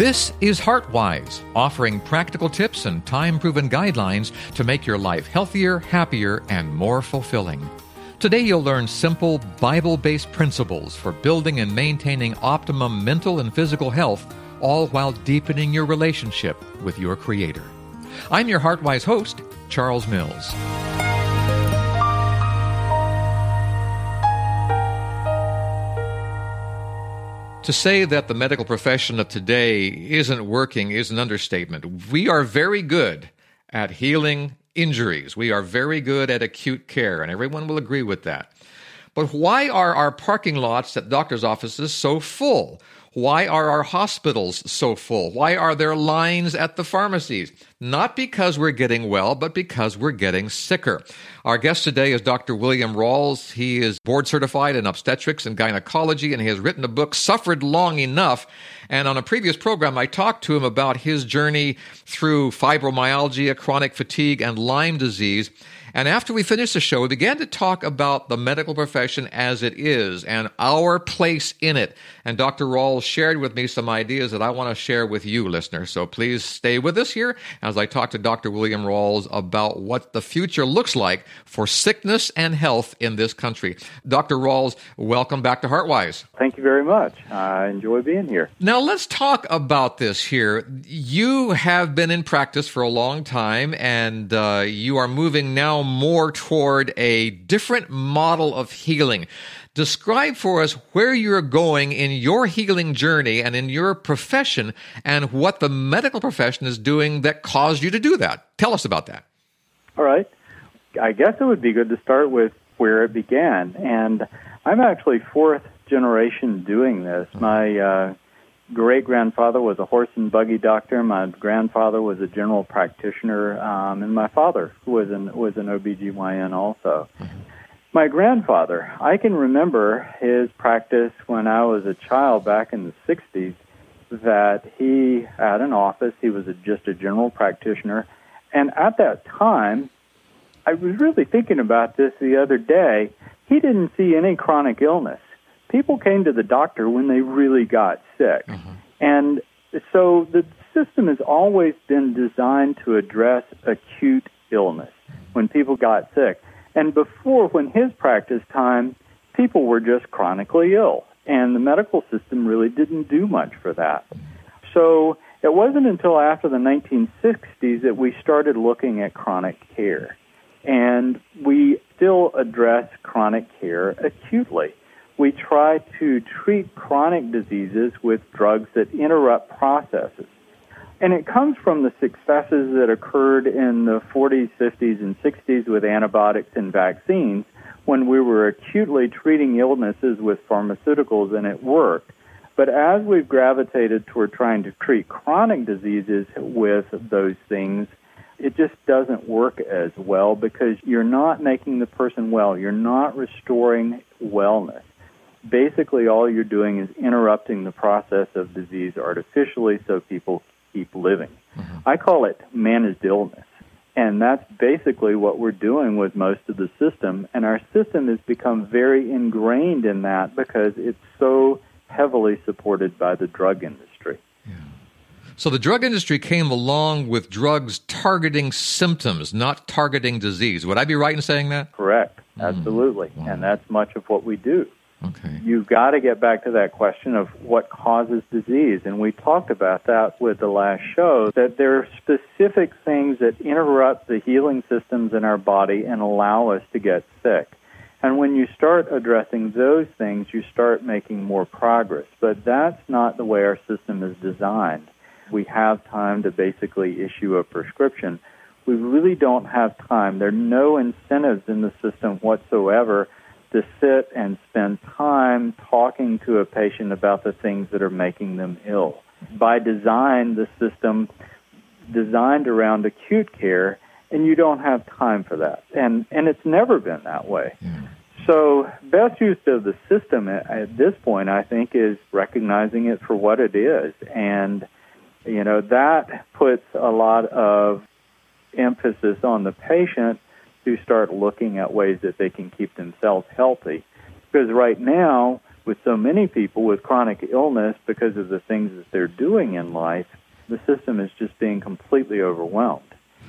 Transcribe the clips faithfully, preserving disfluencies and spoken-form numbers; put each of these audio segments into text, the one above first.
This is HeartWise, offering practical tips and time-proven guidelines to make your life healthier, happier, and more fulfilling. Today you'll learn simple, Bible-based principles for building and maintaining optimum mental and physical health, all while deepening your relationship with your Creator. I'm your HeartWise host, Charles Mills. To say that the medical profession of today isn't working is an understatement. We are very good at healing injuries. We are very good at acute care, and everyone will agree with that. But why are our parking lots at doctors' offices so full? Why are our hospitals so full? Why are there lines at the pharmacies? Not because we're getting well, but because we're getting sicker. Our guest today is Doctor William Rawls. He is board certified in obstetrics and gynecology, and he has written a book, Suffered Long Enough. And on a previous program, I talked to him about his journey through fibromyalgia, chronic fatigue, and Lyme disease. And after we finished the show, we began to talk about the medical profession as it is and our place in it. And Doctor Rawls shared with me some ideas that I want to share with you, listeners. So please stay with us here as I talk to Doctor William Rawls about what the future looks like for sickness and health in this country. Doctor Rawls, welcome back to HeartWise. Thank you very much. I enjoy being here. Now, let's talk about this here. You have been in practice for a long time, and uh, you are moving now more toward a different model of healing. Describe for us where you're going in your healing journey and in your profession and what the medical profession is doing that caused you to do that. Tell us about that. All right. I guess it would be good to start with where it began. And I'm actually fourth generation doing this. My uh, great-grandfather was a horse and buggy doctor. My grandfather was a general practitioner. Um, and my father was an, was an O B G Y N also. Mm-hmm. My grandfather, I can remember his practice when I was a child back in the sixties, that he had an office. He was a, just a general practitioner. And at that time, I was really thinking about this the other day. He didn't see any chronic illness. People came to the doctor when they really got sick. Mm-hmm. And so the system has always been designed to address acute illness when people got sick. And before, when his practice time, people were just chronically ill, and the medical system really didn't do much for that. So it wasn't until after the nineteen sixties that we started looking at chronic care. And we still address chronic care acutely. We try to treat chronic diseases with drugs that interrupt processes. And it comes from the successes that occurred in the forties, fifties, and sixties with antibiotics and vaccines when we were acutely treating illnesses with pharmaceuticals, and it worked. But as we've gravitated toward trying to treat chronic diseases with those things, it just doesn't work as well because you're not making the person well. You're not restoring wellness. Basically, all you're doing is interrupting the process of disease artificially so people keep living. Mm-hmm. I call it managed illness. And that's basically what we're doing with most of the system. And our system has become very ingrained in that because it's so heavily supported by the drug industry. Yeah. So the drug industry came along with drugs targeting symptoms, not targeting disease. Would I be right in saying that? Correct. Absolutely. Mm-hmm. Wow. And that's much of what we do. Okay. You've got to get back to that question of what causes disease. And we talked about that with the last show, that there are specific things that interrupt the healing systems in our body and allow us to get sick. And when you start addressing those things, you start making more progress. But that's not the way our system is designed. We have time to basically issue a prescription. We really don't have time. There are no incentives in the system whatsoever to sit and spend time talking to a patient about the things that are making them ill. By design, the system designed around acute care, and you don't have time for that. And and it's never been that way. Yeah. So best use of the system at, at this point, I think, is recognizing it for what it is. And, you know, that puts a lot of emphasis on the patient to start looking at ways that they can keep themselves healthy. Because right now, with so many people with chronic illness because of the things that they're doing in life, the system is just being completely overwhelmed.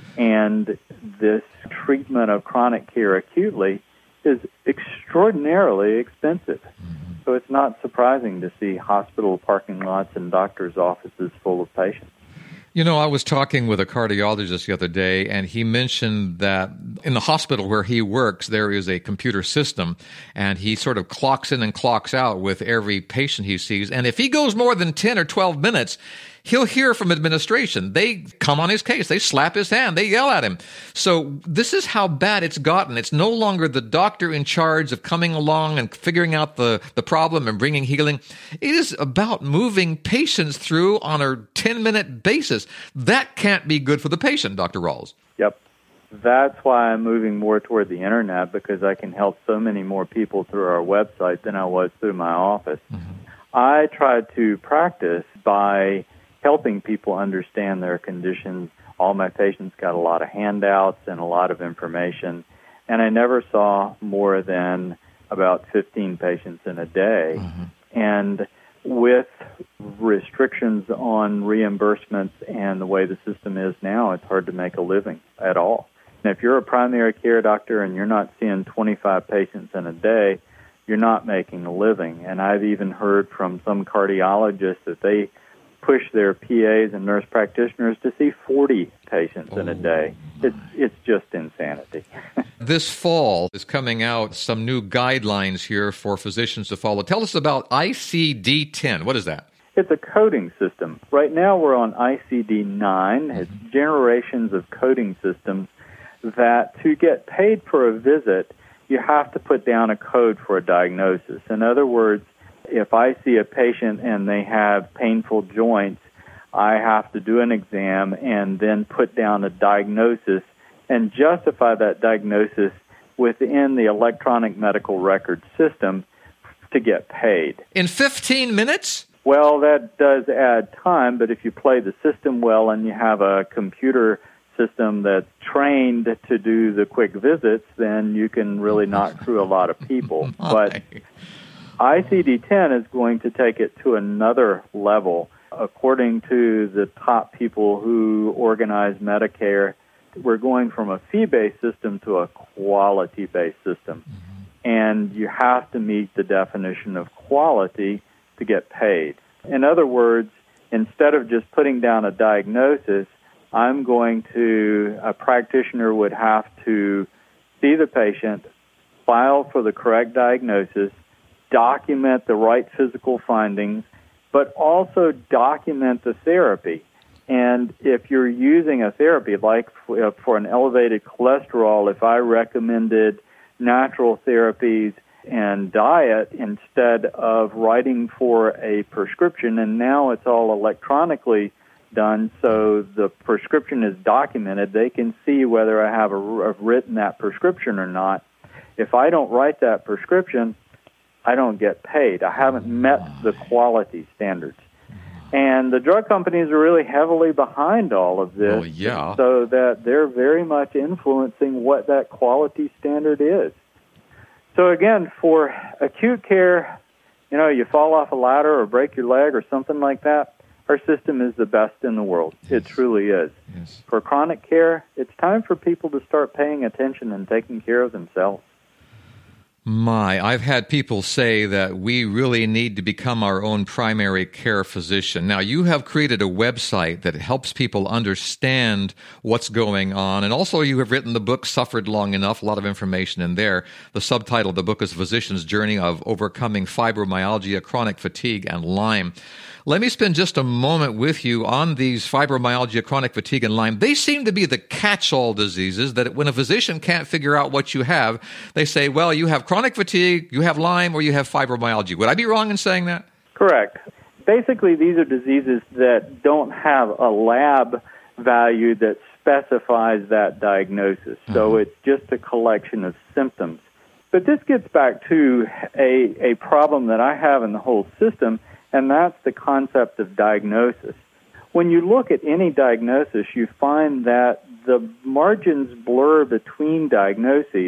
And this treatment of chronic care acutely is extraordinarily expensive. Mm-hmm. So it's not surprising to see hospital parking lots and doctors' offices full of patients. You know, I was talking with a cardiologist the other day, and he mentioned that in the hospital where he works, there is a computer system, and he sort of clocks in and clocks out with every patient he sees. And if he goes more than ten or twelve minutes, he'll hear from administration. They come on his case. They slap his hand. They yell at him. So this is how bad it's gotten. It's no longer the doctor in charge of coming along and figuring out the, the problem and bringing healing. It is about moving patients through on a ten-minute basis. That can't be good for the patient, Doctor Rawls. Yep. That's why I'm moving more toward the Internet, because I can help so many more people through our website than I was through my office. Mm-hmm. I tried to practice by helping people understand their conditions. All my patients got a lot of handouts and a lot of information, and I never saw more than about fifteen patients in a day. Mm-hmm. And with restrictions on reimbursements and the way the system is now, it's hard to make a living at all. And if you're a primary care doctor and you're not seeing twenty-five patients in a day, you're not making a living. And I've even heard from some cardiologists that they push their P As and nurse practitioners to see forty patients oh, in a day. It's it's just insanity. This fall is coming out some new guidelines here for physicians to follow. Tell us about I C D ten. What is that? It's a coding system. Right now we're on I C D nine. It's generations of coding systems that to get paid for a visit, you have to put down a code for a diagnosis. In other words, if I see a patient and they have painful joints, I have to do an exam and then put down a diagnosis and justify that diagnosis within the electronic medical record system to get paid. In fifteen minutes? Well, that does add time, but if you play the system well and you have a computer system that's trained to do the quick visits, then you can really knock through a lot of people. But I C D ten is going to take it to another level. According to the top people who organize Medicare, we're going from a fee-based system to a quality-based system. Mm-hmm. And you have to meet the definition of quality to get paid. In other words, instead of just putting down a diagnosis, I'm going to, a practitioner would have to see the patient, file for the correct diagnosis, document the right physical findings, but also document the therapy. And if you're using a therapy, like for an elevated cholesterol, if I recommended natural therapies and diet instead of writing for a prescription, and now it's all electronically done, so the prescription is documented, they can see whether I have, a, have written that prescription or not. If I don't write that prescription, I don't get paid. I haven't met the quality standards. And the drug companies are really heavily behind all of this, oh, yeah. so that they're very much influencing what that quality standard is. So again, for acute care, you know, you fall off a ladder or break your leg or something like that, our system is the best in the world. Yes. It truly is. Yes. For chronic care, it's time for people to start paying attention and taking care of themselves. My, I've had people say that we really need to become our own primary care physician. Now, you have created a website that helps people understand what's going on, and also you have written the book, Suffered Long Enough, a lot of information in there. The subtitle of the book is Physician's Journey of Overcoming Fibromyalgia, Chronic Fatigue, and Lyme. Let me spend just a moment with you on these fibromyalgia, chronic fatigue, and Lyme. They seem to be the catch-all diseases that when a physician can't figure out what you have, they say, well, you have chronic fatigue, you have Lyme, or you have fibromyalgia. Would I be wrong in saying that? Correct. Basically, these are diseases that don't have a lab value that specifies that diagnosis. Mm-hmm. So it's just a collection of symptoms. But this gets back to a, a problem that I have in the whole system, and that's the concept of diagnosis. When you look at any diagnosis, you find that the margins blur between diagnoses,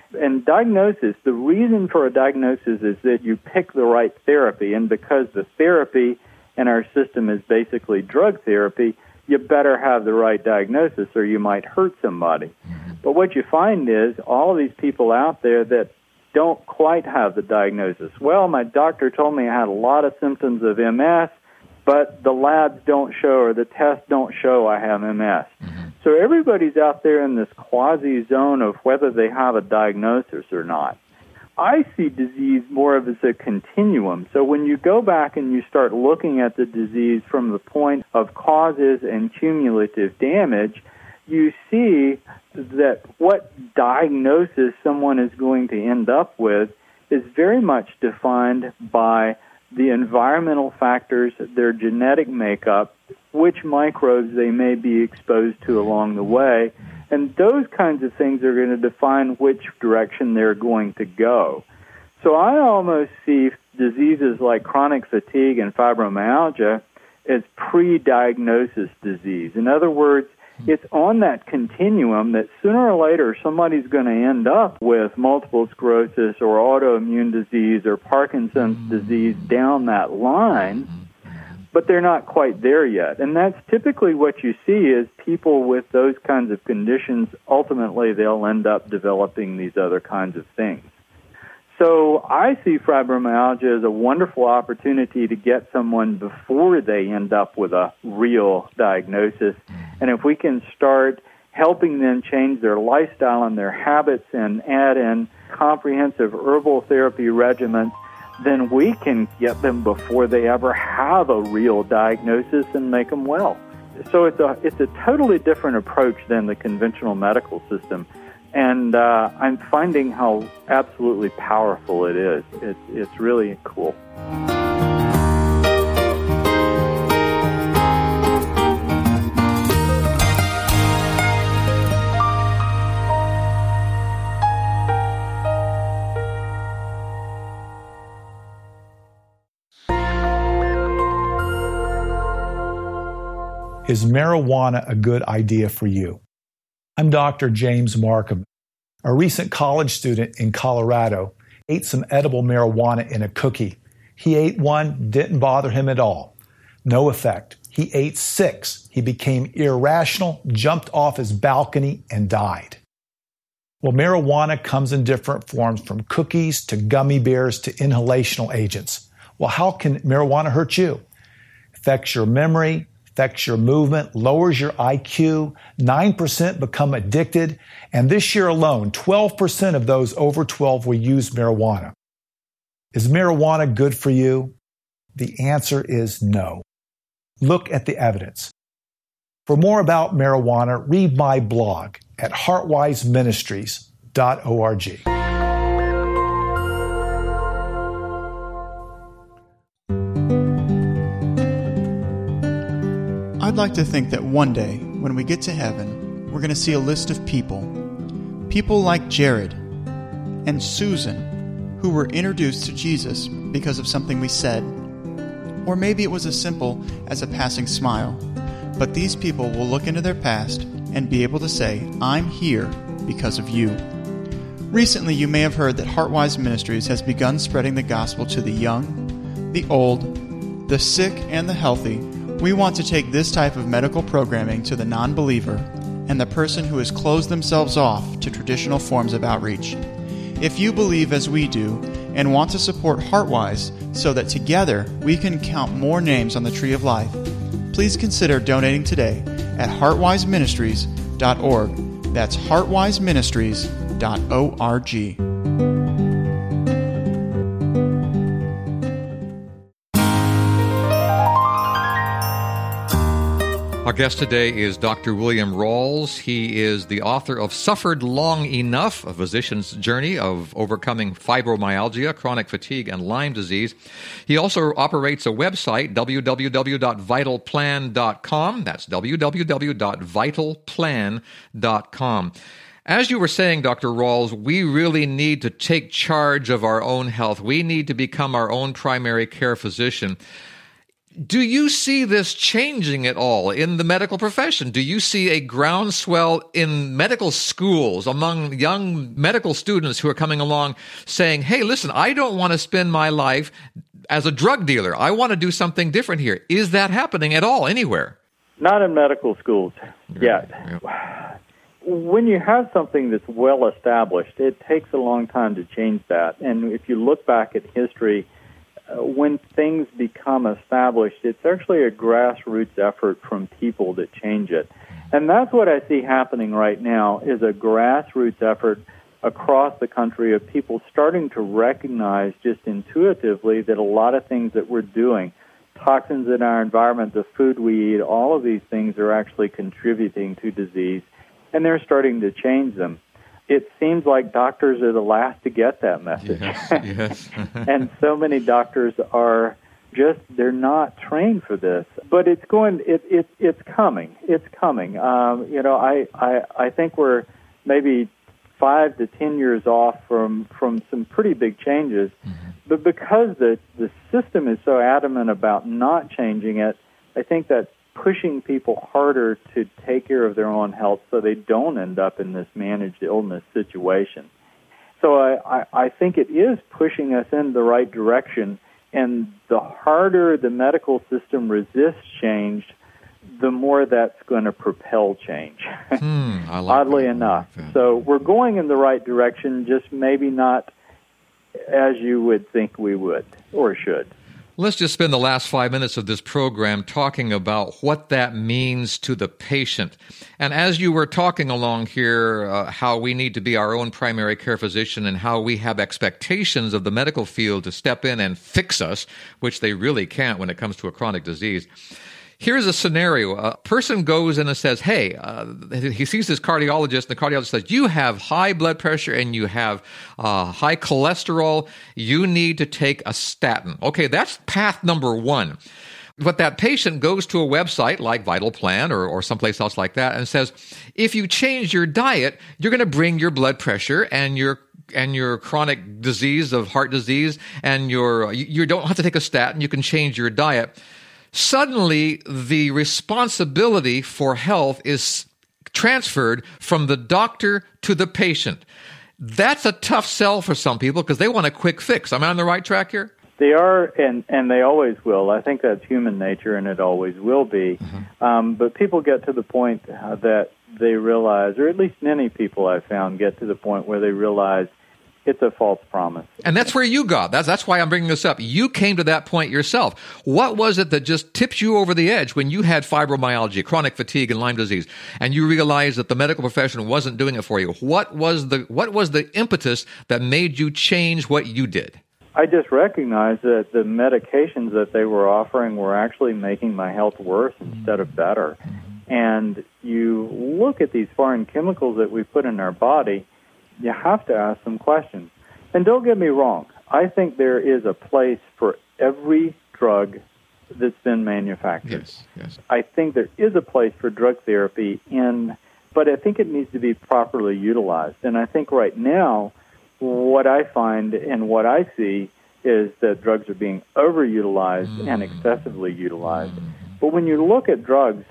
And diagnosis, the reason for a diagnosis is that you pick the right therapy, and because the therapy in our system is basically drug therapy, you better have the right diagnosis or you might hurt somebody. But what you find is all of these people out there that don't quite have the diagnosis. Well, my doctor told me I had a lot of symptoms of M S, but the labs don't show or the tests don't show I have M S. Mm-hmm. So everybody's out there in this quasi zone of whether they have a diagnosis or not. I see disease more of as a continuum. So when you go back and you start looking at the disease from the point of causes and cumulative damage, you see that what diagnosis someone is going to end up with is very much defined by the environmental factors, their genetic makeup, which microbes they may be exposed to along the way, and those kinds of things are going to define which direction they're going to go. So I almost see diseases like chronic fatigue and fibromyalgia as pre-diagnosis disease. In other words, it's on that continuum that sooner or later somebody's going to end up with multiple sclerosis or autoimmune disease or Parkinson's disease down that line, but they're not quite there yet. And that's typically what you see is people with those kinds of conditions, ultimately they'll end up developing these other kinds of things. So I see fibromyalgia as a wonderful opportunity to get someone before they end up with a real diagnosis. And if we can start helping them change their lifestyle and their habits and add in comprehensive herbal therapy regimens, then we can get them before they ever have a real diagnosis and make them well. So it's a, it's a totally different approach than the conventional medical system. And uh, I'm finding how absolutely powerful it is. It's, it's really cool. Is marijuana a good idea for you? I'm Doctor James Markham. A recent college student in Colorado ate some edible marijuana in a cookie. He ate one, didn't bother him at all. No effect. He ate six. He became irrational, jumped off his balcony, and died. Well, marijuana comes in different forms, from cookies to gummy bears to inhalational agents. Well, how can marijuana hurt you? Affects your memory, affects your movement, lowers your I Q, nine percent become addicted, and this year alone, twelve percent of those over twelve will use marijuana. Is marijuana good for you? The answer is no. Look at the evidence. For more about marijuana, read my blog at heartwise ministries dot org. I'd like to think that one day, when we get to heaven, we're going to see a list of people. People like Jared and Susan, who were introduced to Jesus because of something we said. Or maybe it was as simple as a passing smile. But these people will look into their past and be able to say, I'm here because of you. Recently, you may have heard that Heartwise Ministries has begun spreading the gospel to the young, the old, the sick, and the healthy. We want to take this type of medical programming to the non-believer and the person who has closed themselves off to traditional forms of outreach. If you believe as we do and want to support Heartwise so that together we can count more names on the tree of life, please consider donating today at heartwise ministries dot org. That's heartwise ministries dot org. Our guest today is Doctor William Rawls. He is the author of Suffered Long Enough, a physician's journey of overcoming fibromyalgia, chronic fatigue, and Lyme disease. He also operates a website, w w w dot vital plan dot com. That's w w w dot vital plan dot com. As you were saying, Doctor Rawls, we really need to take charge of our own health. We need to become our own primary care physician. Do you see this changing at all in the medical profession? Do you see a groundswell in medical schools among young medical students who are coming along saying, hey, listen, I don't want to spend my life as a drug dealer. I want to do something different here. Is that happening at all anywhere? Not in medical schools yet. Yeah. When you have something that's well established, it takes a long time to change that. And if you look back at history, uh, when things become established, it's actually a grassroots effort from people that change it. And that's what I see happening right now, is a grassroots effort across the country of people starting to recognize just intuitively that a lot of things that we're doing, toxins in our environment, the food we eat, all of these things are actually contributing to disease, and they're starting to change them. It seems like doctors are the last to get that message. Yes, yes. And so many doctors are just, they're not trained for this. But it's going, it, it, it's coming. It's coming. Um, you know, I, I, I think we're maybe five to ten years off from, from some pretty big changes. Mm-hmm. But because the, the system is so adamant about not changing it, I think that's pushing people harder to take care of their own health so they don't end up in this managed illness situation. So I, I, I think it is pushing us in the right direction, and the harder the medical system resists change, the more that's going to propel change, hmm, I like oddly that. enough. I like So we're going in the right direction, just maybe not as you would think we would or should. Let's just spend the last five minutes of this program talking about what that means to the patient. And as you were talking along here, uh, how we need to be our own primary care physician and how we have expectations of the medical field to step in and fix us, which they really can't when it comes to a chronic disease. Here's a scenario. A person goes in and says, hey, uh, he sees this cardiologist, and the cardiologist says, you have high blood pressure and you have uh, high cholesterol. You need to take a statin. Okay, that's path number one. But that patient goes to a website like Vital Plan or, or someplace else like that and says, if you change your diet, you're going to bring your blood pressure and your and your chronic disease of heart disease and your you, you don't have to take a statin. You can change your diet. Suddenly, the responsibility for health is transferred from the doctor to the patient. That's a tough sell for some people because they want a quick fix. Am I on the right track here? They are, and, and they always will. I think that's human nature, and it always will be. Mm-hmm. Um, but people get to the point uh, that they realize, or at least many people I've found get to the point where they realize it's a false promise. And that's where you got. That's that's why I'm bringing this up. You came to that point yourself. What was it that just tipped you over the edge when you had fibromyalgia, chronic fatigue, and Lyme disease, and you realized that the medical profession wasn't doing it for you? What was the what was the impetus that made you change what you did? I just recognized that the medications that they were offering were actually making my health worse instead of better. And you look at these foreign chemicals that we put in our body, you have to ask some questions. And don't get me wrong, I think there is a place for every drug that's been manufactured. Yes, yes. I think there is a place for drug therapy in, but I think it needs to be properly utilized. And I think right now, what I find and what I see is that drugs are being overutilized mm. and excessively utilized. Mm. But when you look at drugs,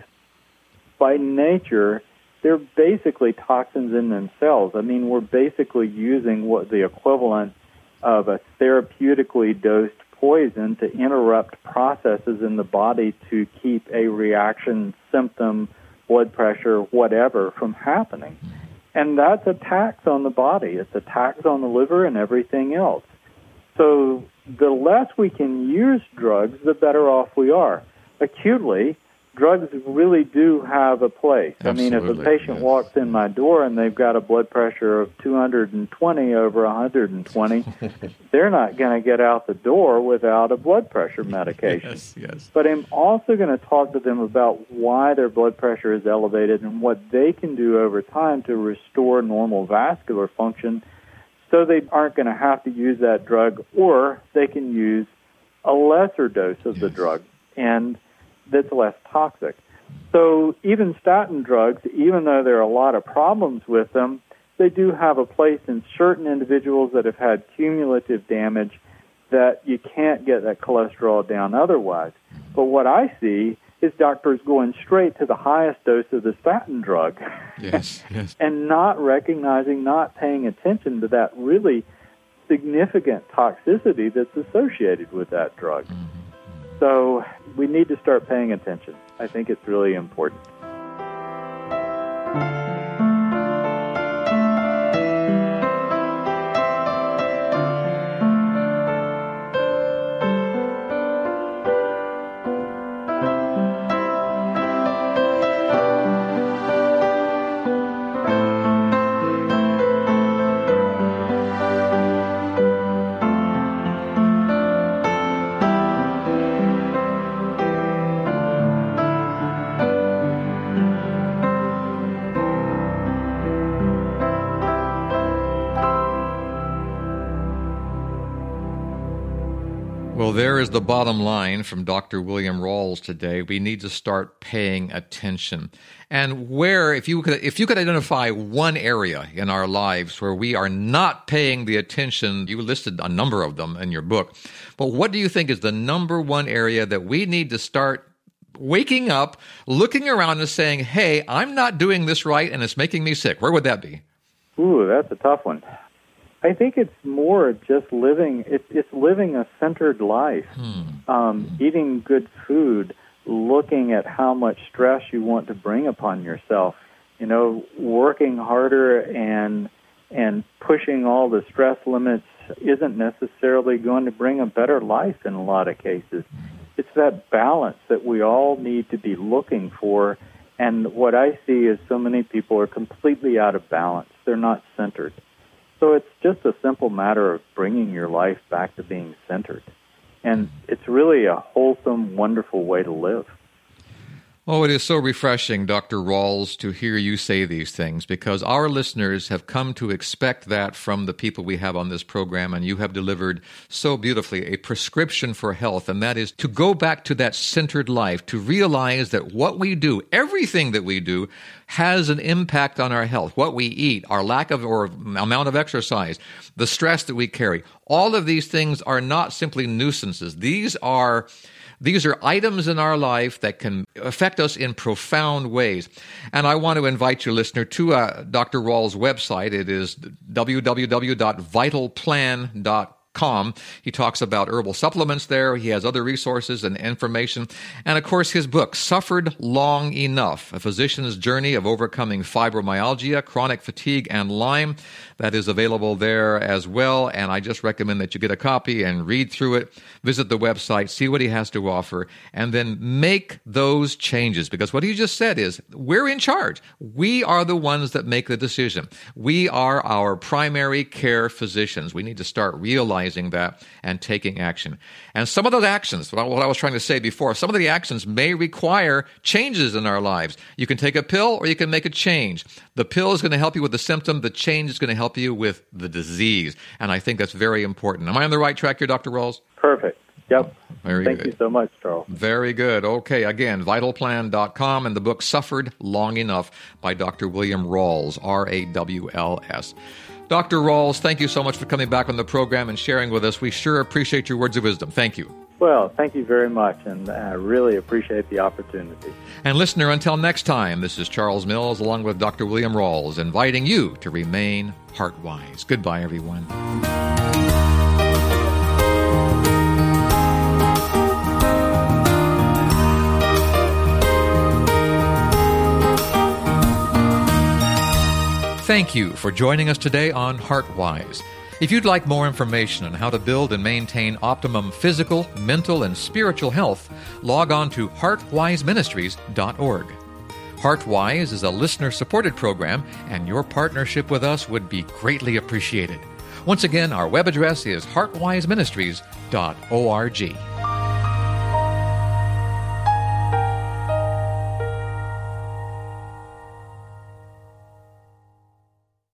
by nature, they're basically toxins in themselves. I mean, we're basically using what the equivalent of a therapeutically dosed poison to interrupt processes in the body to keep a reaction, symptom, blood pressure, whatever, from happening. And that's a tax on the body. It's a tax on the liver and everything else. So the less we can use drugs, the better off we are. Acutely, drugs really do have a place. Absolutely, I mean, if a patient yes. walks in my door and they've got a blood pressure of two hundred twenty over one hundred twenty, they're not going to get out the door without a blood pressure medication. Yes, yes. But I'm also going to talk to them about why their blood pressure is elevated and what they can do over time to restore normal vascular function so they aren't going to have to use that drug, or they can use a lesser dose of yes. the drug. And that's less toxic. So even statin drugs, even though there are a lot of problems with them, they do have a place in certain individuals that have had cumulative damage that you can't get that cholesterol down otherwise. But what I see is doctors going straight to the highest dose of the statin drug. Yes, yes. And not recognizing, not paying attention to that really significant toxicity that's associated with that drug. Mm-hmm. So we need to start paying attention. I think it's really important. Well, there is the bottom line from Doctor William Rawls today. We need to start paying attention. And where, if you could, if you could identify one area in our lives where we are not paying the attention, you listed a number of them in your book, but what do you think is the number one area that we need to start waking up, looking around and saying, hey, I'm not doing this right and it's making me sick? Where would that be? Ooh, that's a tough one. I think it's more just living, it's, it's living a centered life, hmm. um, eating good food, looking at how much stress you want to bring upon yourself, you know, working harder and and pushing all the stress limits isn't necessarily going to bring a better life in a lot of cases. It's that balance that we all need to be looking for, and what I see is so many people are completely out of balance. They're not centered. So it's just a simple matter of bringing your life back to being centered. And it's really a wholesome, wonderful way to live. Oh, it is so refreshing, Doctor Rawls, to hear you say these things, because our listeners have come to expect that from the people we have on this program, and you have delivered so beautifully a prescription for health, and that is to go back to that centered life, to realize that what we do, everything that we do, has an impact on our health. What we eat, our lack of or amount of exercise, the stress that we carry, all of these things are not simply nuisances. These are These are items in our life that can affect us in profound ways. And I want to invite your listener to uh, Doctor Rawls' website. It is w w w dot vital plan dot com. He talks about herbal supplements there. He has other resources and information. And, of course, his book, Suffered Long Enough, A Physician's Journey of Overcoming Fibromyalgia, Chronic Fatigue, and Lyme. That is available there as well, and I just recommend that you get a copy and read through it, visit the website, see what he has to offer, and then make those changes, because what he just said is, we're in charge. We are the ones that make the decision. We are our primary care physicians. We need to start realizing that and taking action. And some of those actions, what I was trying to say before, some of the actions may require changes in our lives. You can take a pill or you can make a change. The pill is going to help you with the symptom. The change is going to help you with the disease. And I think that's very important. Am I on the right track here, Doctor Rawls? Perfect. Yep. Very Thank good. you so much, Charles. Very good. Okay, again, vital plan dot com and the book Suffered Long Enough by Doctor William Rawls, R A W L S. Doctor Rawls, thank you so much for coming back on the program and sharing with us. We sure appreciate your words of wisdom. Thank you. Well, thank you very much, and I really appreciate the opportunity. And listener, until next time, this is Charles Mills along with Doctor William Rawls inviting you to remain heart-wise. Goodbye, everyone. Thank you for joining us today on HeartWise. If you'd like more information on how to build and maintain optimum physical, mental, and spiritual health, log on to heart wise ministries dot org. HeartWise is a listener-supported program, and your partnership with us would be greatly appreciated. Once again, our web address is heart wise ministries dot org.